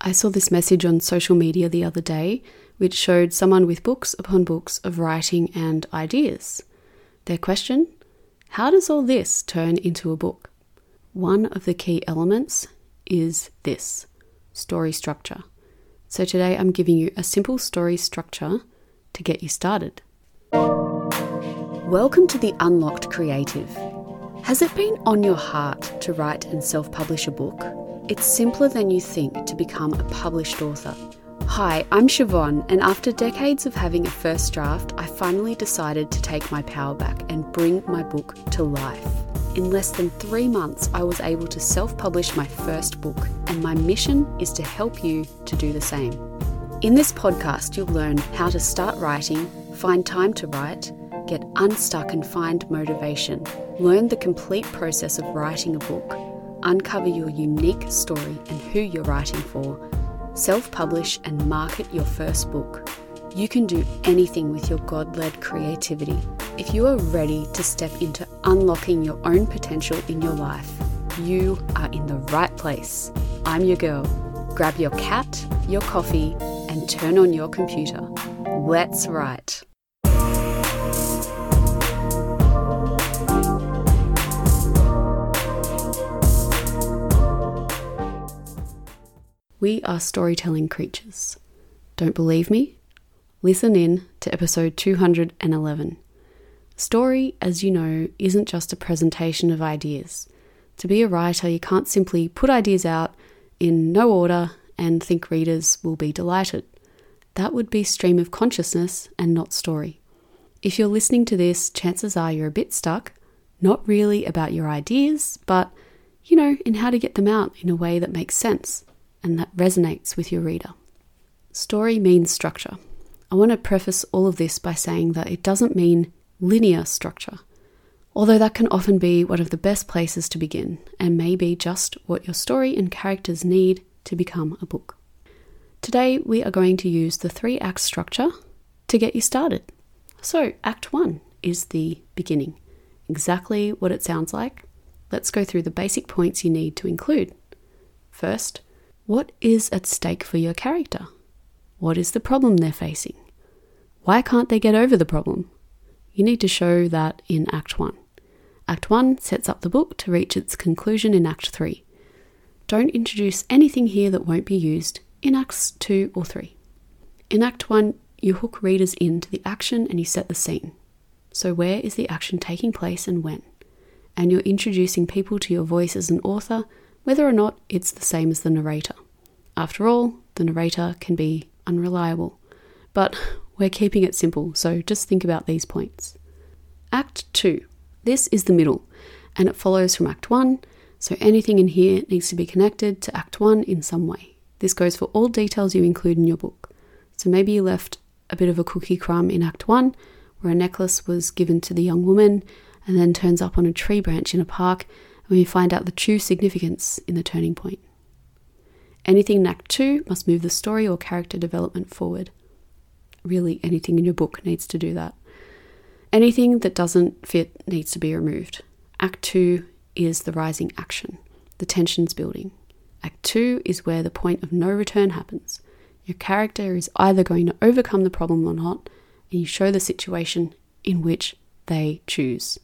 I saw this message on social media the other day, which showed someone with books upon books of writing and ideas. Their question: how does all this turn into a book? One of the key elements is this: story structure. So today I'm giving you a simple story structure to get you started. Welcome to the Unlocked Creative. Has it been on your heart to write and self-publish a book? It's simpler than you think to become a published author. Hi, I'm Siobhan, and after decades of having a first draft, I finally decided to take my power back and bring my book to life. In less than 3 months, I was able to self-publish my first book, and my mission is to help you to do the same. In this podcast, you'll learn how to start writing, find time to write, get unstuck and find motivation, learn the complete process of writing a book, uncover your unique story and who you're writing for, self-publish and market your first book. You can do anything with your God-led creativity. If you are ready to step into unlocking your own potential in your life, you are in the right place. I'm your girl. Grab your cat, your coffee, and turn on your computer. Let's write. We are storytelling creatures. Don't believe me? Listen in to episode 211. Story, as you know, isn't just a presentation of ideas. To be a writer, you can't simply put ideas out in no order and think readers will be delighted. That would be stream of consciousness and not story. If you're listening to this, chances are you're a bit stuck, not really about your ideas, but, in how to get them out in a way that makes sense and that resonates with your reader. Story means structure. I want to preface all of this by saying that it doesn't mean linear structure, although that can often be one of the best places to begin and may be just what your story and characters need to become a book. Today we are going to use the 3-act structure to get you started. So Act 1 is the beginning. Exactly what it sounds like. Let's go through the basic points you need to include. First, what is at stake for your character? What is the problem they're facing? Why can't they get over the problem? You need to show that in Act 1. Act 1 sets up the book to reach its conclusion in Act 3. Don't introduce anything here that won't be used in Acts 2 or 3. In Act 1, you hook readers into the action and you set the scene. So where is the action taking place and when? And you're introducing people to your voice as an author, whether or not it's the same as the narrator. After all, the narrator can be unreliable. But we're keeping it simple, so just think about these points. Act 2. This is the middle, and it follows from Act 1, so anything in here needs to be connected to Act 1 in some way. This goes for all details you include in your book. So maybe you left a bit of a cookie crumb in Act 1, where a necklace was given to the young woman and then turns up on a tree branch in a park, and we find out the true significance in the turning point. Anything in Act 2 must move the story or character development forward. Really, anything in your book needs to do that. Anything that doesn't fit needs to be removed. Act 2 is the rising action, the tension's building. Act 2 is where the point of no return happens. Your character is either going to overcome the problem or not, and you show the situation in which they choose.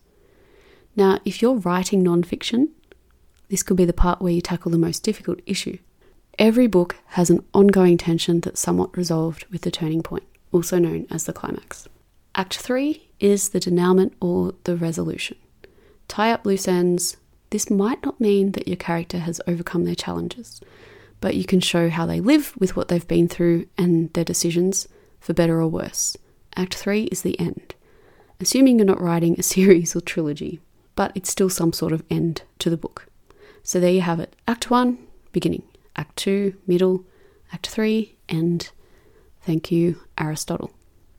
Now, if you're writing non-fiction, this could be the part where you tackle the most difficult issue. Every book has an ongoing tension that's somewhat resolved with the turning point, also known as the climax. Act 3 is the denouement or the resolution. Tie up loose ends. This might not mean that your character has overcome their challenges, but you can show how they live with what they've been through and their decisions, for better or worse. Act 3 is the end, assuming you're not writing a series or trilogy, but it's still some sort of end to the book. So there you have it. Act 1, beginning. Act 2, middle. Act 3, end. Thank you, Aristotle.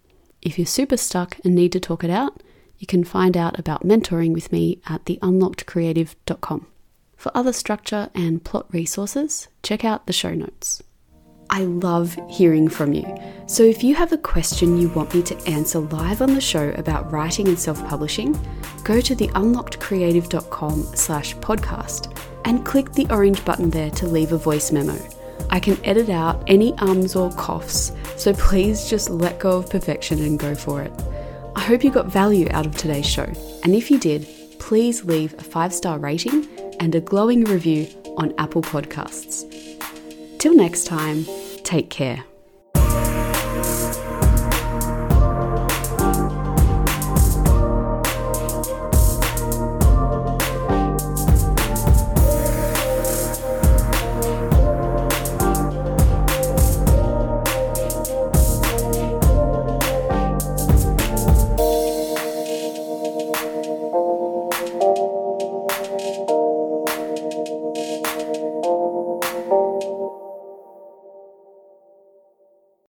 If you're super stuck and need to talk it out, you can find out about mentoring with me at theunlockedcreative.com. For other structure and plot resources, check out the show notes. I love hearing from you. So if you have a question you want me to answer live on the show about writing and self-publishing, go to theunlockedcreative.com/podcast and click the orange button there to leave a voice memo. I can edit out any ums or coughs, so please just let go of perfection and go for it. I hope you got value out of today's show, and if you did, please leave a 5-star rating and a glowing review on Apple Podcasts. Till next time, take care.